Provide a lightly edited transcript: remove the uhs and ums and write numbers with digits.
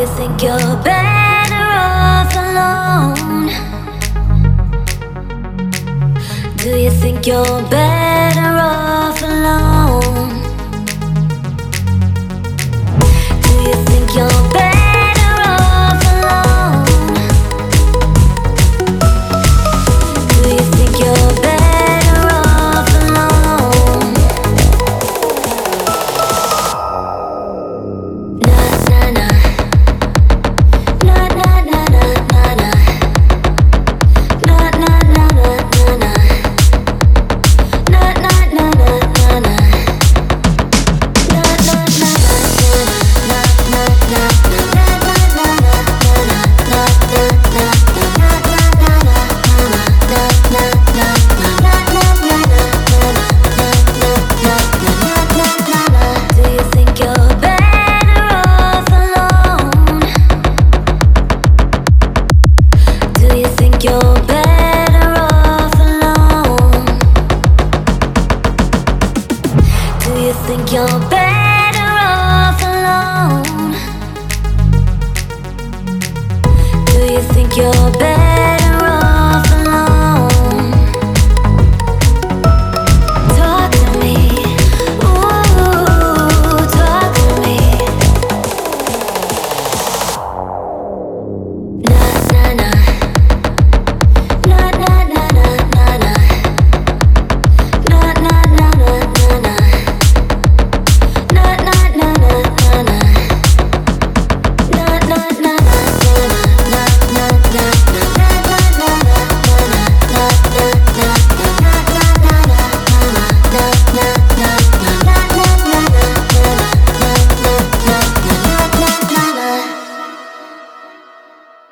think you're better off alone? Do you think you're better off alone? Do you think you're better off alone? Do you think you're better off alone? Na na na. Na na na na na na. Na na na na na na. Na na na na na na. Na na na na Do you think you're better off alone? Do you think you're better off alone? Do you think you're better off alone? Do you think you're better